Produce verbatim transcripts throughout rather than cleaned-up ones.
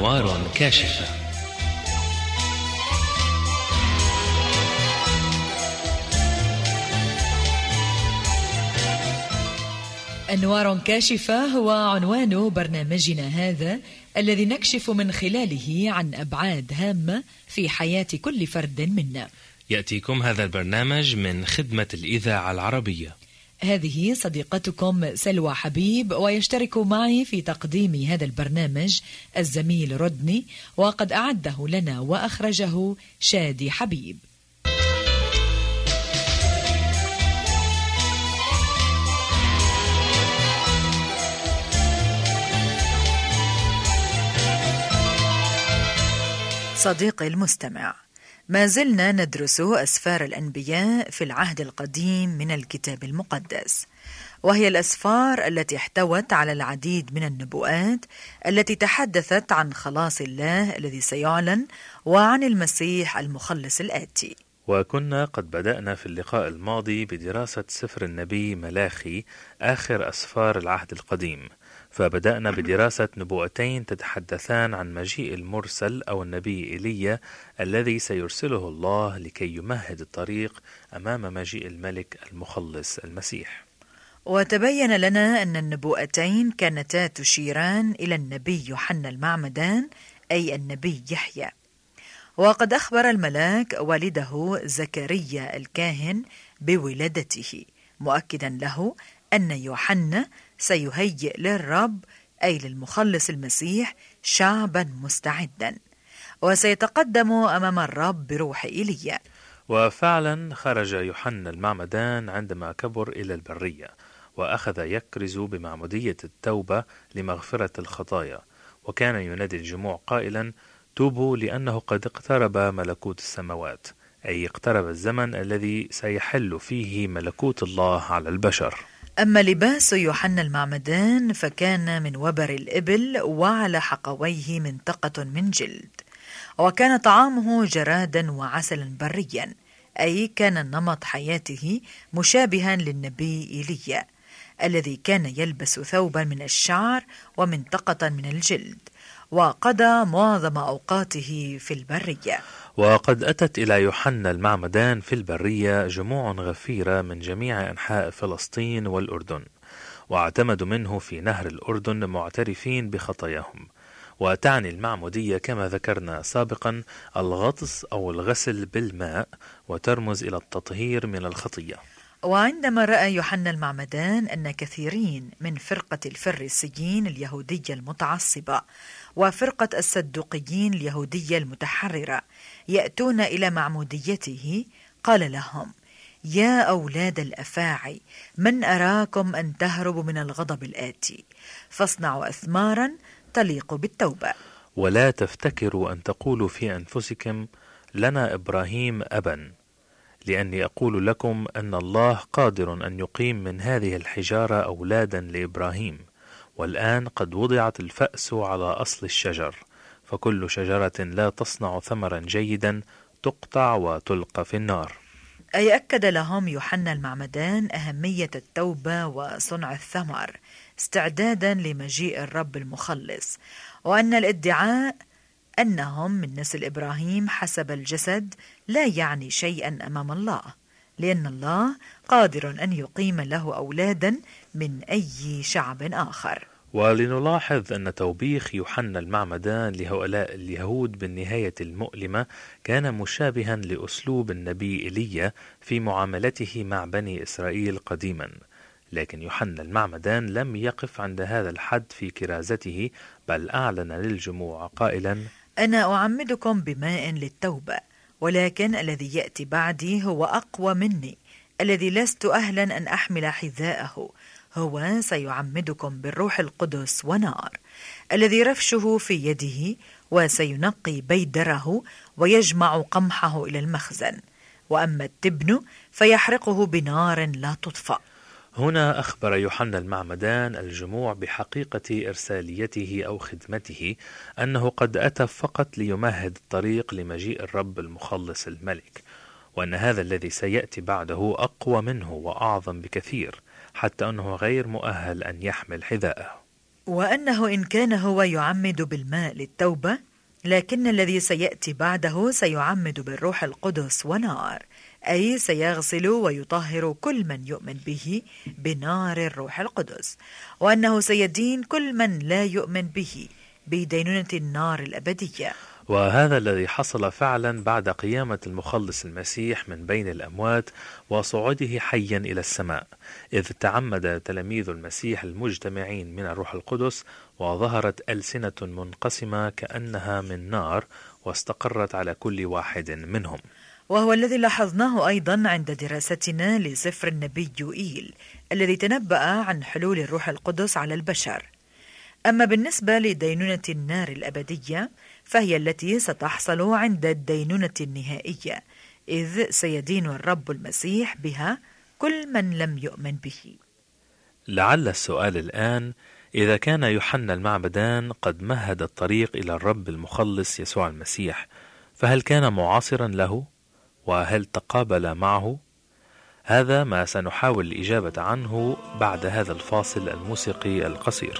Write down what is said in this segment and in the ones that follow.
أنوار كاشفة. أنوار كاشفة هو عنوان برنامجنا هذا، الذي نكشف من خلاله عن أبعاد هامة في حياة كل فرد منا. يأتيكم هذا البرنامج من خدمة الإذاعة العربية. هذه صديقتكم سلوى حبيب، ويشترك معي في تقديم هذا البرنامج الزميل رودني، وقد أعده لنا وأخرجه شادي حبيب. صديقي المستمع، ما زلنا ندرس أسفار الأنبياء في العهد القديم من الكتاب المقدس، وهي الأسفار التي احتوت على العديد من النبوءات التي تحدثت عن خلاص الله الذي سيعلن وعن المسيح المخلص الآتي. وكنا قد بدأنا في اللقاء الماضي بدراسة سفر النبي ملاخي، آخر أسفار العهد القديم، فبدأنا بدراسة نبوءتين تتحدثان عن مجيء المرسل أو النبي إيليا الذي سيرسله الله لكي يمهد الطريق أمام مجيء الملك المخلص المسيح. وتبين لنا أن النبوءتين كانتا تشيران إلى النبي يوحنا المعمدان، أي النبي يحيى. وقد أخبر الملاك والده زكريا الكاهن بولادته، مؤكدا له أن يوحنا سيهيئ للرب، أي للمخلص المسيح، شعبا مستعدا، وسيتقدم أمام الرب بروح إيليا. وفعلا خرج يوحنا المعمدان عندما كبر إلى البرية، وأخذ يكرز بمعمودية التوبة لمغفرة الخطايا، وكان ينادي الجموع قائلا: توبوا لأنه قد اقترب ملكوت السماوات، أي اقترب الزمن الذي سيحل فيه ملكوت الله على البشر. أما لباس يوحنا المعمدان فكان من وبر الإبل، وعلى حقويه منطقة من جلد، وكان طعامه جرادا وعسلا بريا، أي كان نمط حياته مشابها للنبي إيليا الذي كان يلبس ثوبا من الشعر ومنطقة من الجلد، وقضى معظم أوقاته في البرية. وقد أتت إلى يوحنا المعمدان في البرية جموع غفيرة من جميع أنحاء فلسطين والأردن، واعتمدوا منه في نهر الأردن معترفين بخطاياهم. وتعني المعمودية كما ذكرنا سابقا الغطس أو الغسل بالماء، وترمز إلى التطهير من الخطية. وعندما رأى يوحنا المعمدان أن كثيرين من فرقة الفريسيين اليهودية المتعصبة وفرقة الصدوقيين اليهودية المتحررة يأتون إلى معموديته، قال لهم: يا أولاد الأفاعي، من أراكم أن تهربوا من الغضب الآتي؟ فاصنعوا أثمارا تليق بالتوبة، ولا تفتكروا أن تقولوا في أنفسكم: لنا إبراهيم أبا، لأني أقول لكم أن الله قادر أن يقيم من هذه الحجارة أولادا لإبراهيم. والآن قد وضعت الفأس على أصل الشجر، فكل شجرة لا تصنع ثمرا جيدا تقطع وتلقى في النار. أي أكد لهم يوحنا المعمدان أهمية التوبة وصنع الثمر استعدادا لمجيء الرب المخلص، وأن الادعاء أنهم من نسل إبراهيم حسب الجسد لا يعني شيئا أمام الله، لأن الله قادر أن يقيم له أولادا من أي شعب آخر. ولنلاحظ أن توبيخ يوحنا المعمدان لهؤلاء اليهود بالنهاية المؤلمة كان مشابها لأسلوب النبي إيليا في معاملته مع بني إسرائيل قديما، لكن يوحنا المعمدان لم يقف عند هذا الحد في كرازته، بل أعلن للجموع قائلا: أنا أعمدكم بماء للتوبة، ولكن الذي يأتي بعدي هو أقوى مني، الذي لست أهلا أن أحمل حذاءه، هو سيعمدكم بالروح القدس ونار، الذي رفشه في يده، وسينقي بيدره ويجمع قمحه إلى المخزن، وأما التبن فيحرقه بنار لا تطفأ. هنا أخبر يوحنا المعمدان الجموع بحقيقة إرساليته أو خدمته، أنه قد أتى فقط ليمهد الطريق لمجيء الرب المخلص الملك، وأن هذا الذي سيأتي بعده أقوى منه وأعظم بكثير، حتى أنه غير مؤهل أن يحمل حذاءه. وأنه إن كان هو يعمد بالماء للتوبة، لكن الذي سيأتي بعده سيعمد بالروح القدس ونار، أي سيغسل ويطهر كل من يؤمن به بنار الروح القدس، وأنه سيدين كل من لا يؤمن به بدينونة النار الأبدية. وهذا الذي حصل فعلا بعد قيامة المخلص المسيح من بين الأموات وصعوده حيا إلى السماء، إذ تعمد تلاميذ المسيح المجتمعين من الروح القدس، وظهرت ألسنة منقسمة كأنها من نار واستقرت على كل واحد منهم. وهو الذي لاحظناه أيضا عند دراستنا لسفر النبي يوئيل الذي تنبأ عن حلول الروح القدس على البشر. أما بالنسبة لدينونة النار الأبدية فهي التي ستحصل عند الدينونة النهائية، إذ سيدين الرب المسيح بها كل من لم يؤمن به. لعل السؤال الآن: إذا كان يوحنا المعمدان قد مهد الطريق إلى الرب المخلص يسوع المسيح، فهل كان معاصرا له؟ وهل تقابل معه؟ هذا ما سنحاول الإجابة عنه بعد هذا الفاصل الموسيقي القصير.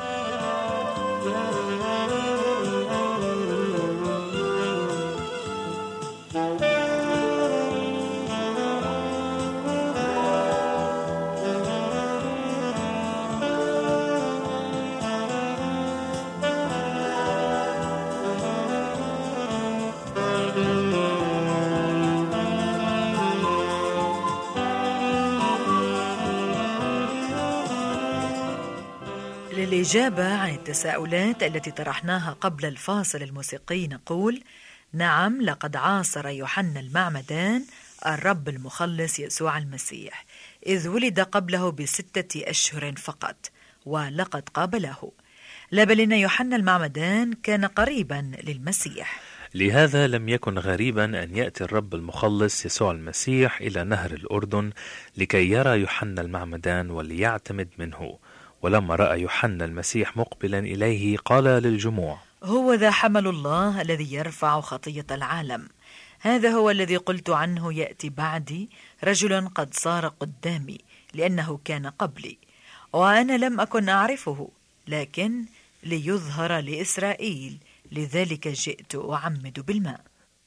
للإجابة عن التساؤلات التي طرحناها قبل الفاصل الموسيقي نقول: نعم، لقد عاصر يوحنا المعمدان الرب المخلص يسوع المسيح، إذ ولد قبله بستة أشهر فقط، ولقد قابله. لا بل إن يوحنا المعمدان كان قريبا للمسيح، لهذا لم يكن غريبا أن يأتي الرب المخلص يسوع المسيح إلى نهر الأردن لكي يرى يوحنا المعمدان وليعتمد منه. ولما رأى يوحنا المسيح مقبلا إليه قال للجموع: هو ذا حمل الله الذي يرفع خطية العالم، هذا هو الذي قلت عنه يأتي بعدي رجل قد صار قدامي لأنه كان قبلي، وأنا لم أكن أعرفه، لكن ليظهر لإسرائيل، لذلك جئت أعمد بالماء.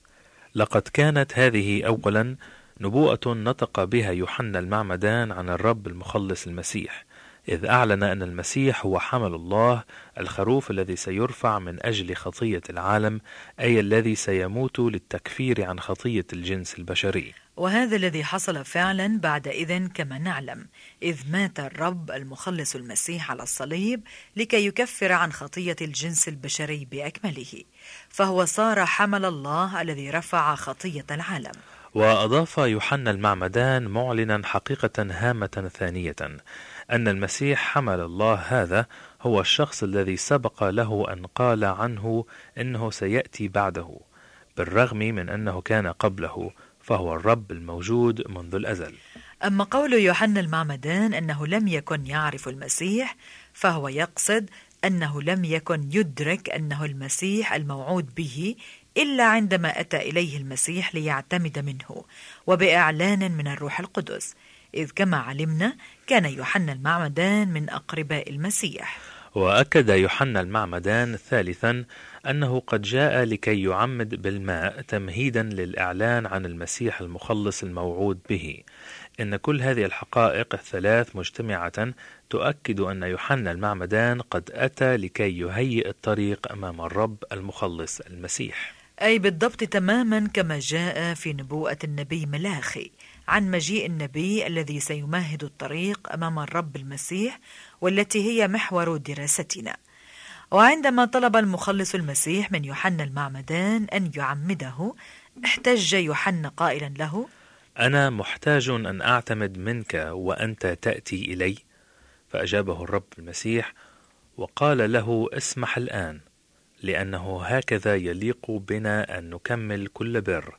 لقد كانت هذه أولا نبوءة نطق بها يوحنا المعمدان عن الرب المخلص المسيح، إذ أعلن أن المسيح هو حمل الله، الخروف الذي سيرفع من أجل خطية العالم، أي الذي سيموت للتكفير عن خطية الجنس البشري. وهذا الذي حصل فعلا بعد إذن كما نعلم، إذ مات الرب المخلص المسيح على الصليب لكي يكفر عن خطية الجنس البشري بأكمله، فهو صار حمل الله الذي رفع خطية العالم. وأضاف يوحنا المعمدان معلنا حقيقة هامة ثانية، أن المسيح حمل الله هذا هو الشخص الذي سبق له أن قال عنه إنه سيأتي بعده، بالرغم من أنه كان قبله، فهو الرب الموجود منذ الأزل. أما قول يوحنا المعمدان أنه لم يكن يعرف المسيح، فهو يقصد أنه لم يكن يدرك أنه المسيح الموعود به إلا عندما أتى إليه المسيح ليعتمد منه وبإعلان من الروح القدس، إذ كما علمنا كان يوحنا المعمدان من أقرباء المسيح. وأكد يوحنا المعمدان ثالثا أنه قد جاء لكي يعمد بالماء تمهيدا للإعلان عن المسيح المخلص الموعود به. إن كل هذه الحقائق الثلاث مجتمعة تؤكد أن يوحنا المعمدان قد أتى لكي يهيئ الطريق أمام الرب المخلص المسيح، أي بالضبط تماما كما جاء في نبوءة النبي ملاخي عن مجيء النبي الذي سيمهد الطريق أمام الرب المسيح، والتي هي محور دراستنا. وعندما طلب المخلص المسيح من يوحنا المعمدان أن يعمده، احتج يوحنا قائلا له: أنا محتاج أن أعتمد منك وأنت تأتي إلي. فأجابه الرب المسيح وقال له: اسمح الآن، لأنه هكذا يليق بنا أن نكمل كل بر.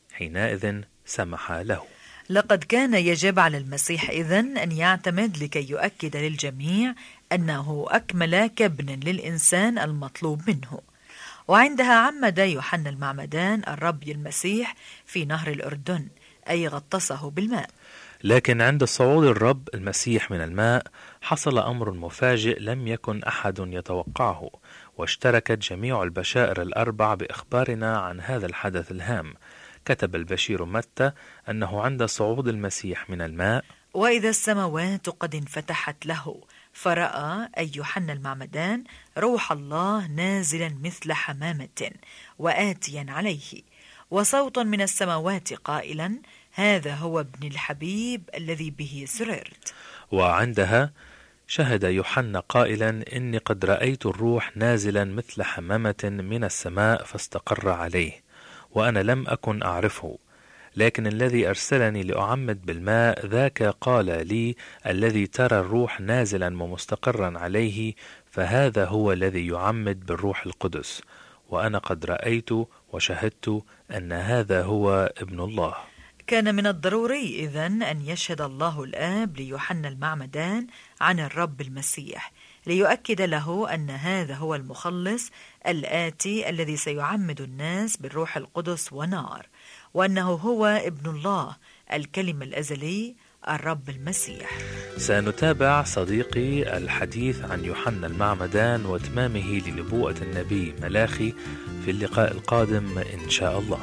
حينئذ سمح له. لقد كان يجب على المسيح إذن أن يعتمد لكي يؤكد للجميع أنه أكمل كابن للإنسان المطلوب منه. وعندها عمد يوحنا المعمدان الرب المسيح في نهر الأردن، أي غطسه بالماء. لكن عند صعود الرب المسيح من الماء حصل أمر مفاجئ لم يكن أحد يتوقعه، واشتركت جميع البشائر الأربع بإخبارنا عن هذا الحدث الهام. كتب البشير متى أنه عند صعود المسيح من الماء وإذا السماوات قد انفتحت له، فرأى أي يوحنا المعمدان روح الله نازلا مثل حمامة وآتيا عليه، وصوت من السماوات قائلا: هذا هو ابن الحبيب الذي به سررت. وعندها شهد يوحنا قائلا: إني قد رأيت الروح نازلا مثل حمامة من السماء فاستقر عليه، وأنا لم أكن أعرفه، لكن الذي أرسلني لأعمد بالماء ذاك قال لي: الذي ترى الروح نازلا ومستقرا عليه فهذا هو الذي يعمد بالروح القدس، وأنا قد رأيت وشهدت أن هذا هو ابن الله. كان من الضروري إذن أن يشهد الله الآب ليوحنا المعمدان عن الرب المسيح، ليؤكد له أن هذا هو المخلص الآتي الذي سيعمد الناس بالروح القدس ونار، وأنه هو ابن الله الكلمة الأزلي الرب المسيح. سنتابع صديقي الحديث عن يوحنا المعمدان واتمامه لنبوءة النبي ملاخي في اللقاء القادم إن شاء الله.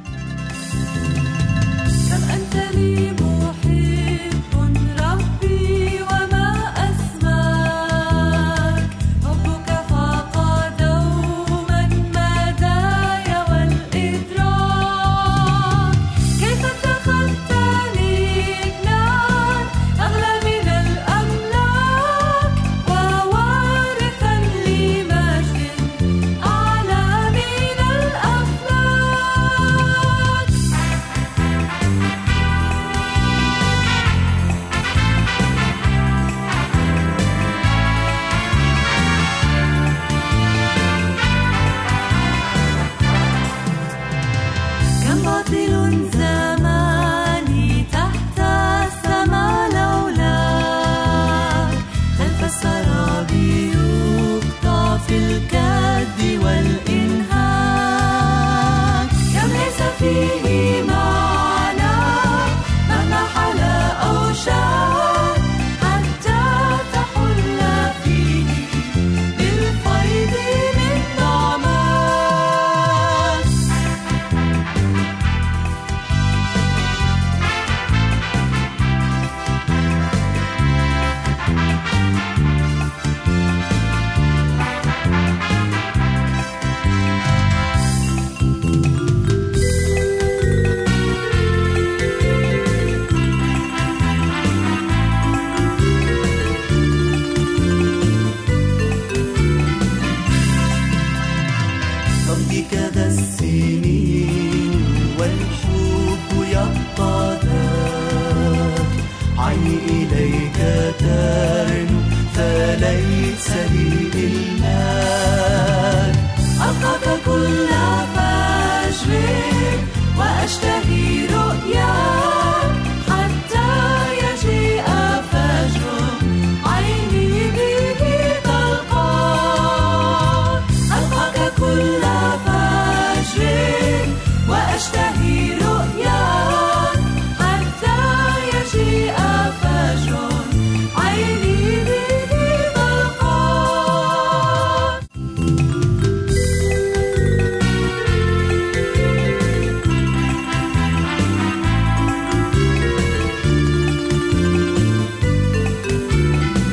كم أنت لي محب ربي وما أسماك، حبك فاق دوما مدايا والإدراك، كيف اتخذتني ابنا أغلى من الأملاك، ووارثا لمجد أعلى من الأفلاك. كم باطل زماني تحت السماء لولاك، خلف السراب يقطع في الكد والإنهاك، كم ليس فيه معنى مهما حلا أو شاء، حتى تحل فيه بالفيض من نعماك. تمضي كذا السنين والحب يبقى ذاك، عيني إليك ترنو فليس لي المال، ألقاك كل فجر وأشتهي رؤياك، حتى يجيء فجر عيني به تلقاك، ألقاك كل فجر وأشتهي رؤياك، حتى يجيء فجر عيني به تلقاك.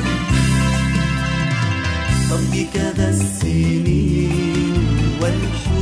تمضي كذا السنين والحب